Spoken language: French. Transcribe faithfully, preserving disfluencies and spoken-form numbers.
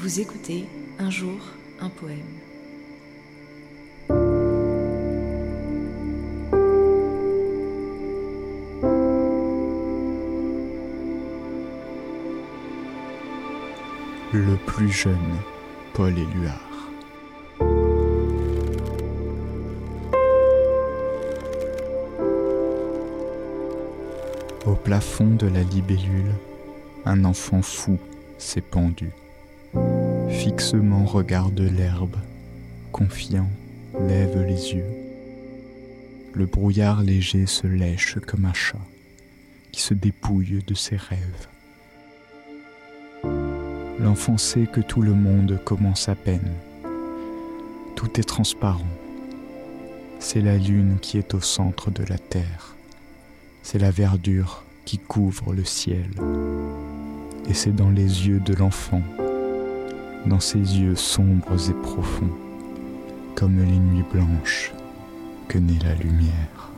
Vous écoutez Un jour, un poème. Le plus jeune, Paul Éluard. Au plafond de la libellule, un enfant fou s'est pendu. Fixement regarde l'herbe, confiant, lève les yeux. Le brouillard léger se lèche comme un chat qui se dépouille de ses rêves. L'enfant sait que tout le monde commence à peine. Tout est transparent. C'est la lune qui est au centre de la terre. C'est la verdure qui couvre le ciel. Et c'est dans les yeux de l'enfant, dans ses yeux sombres et profonds, comme les nuits blanches, que naît la lumière.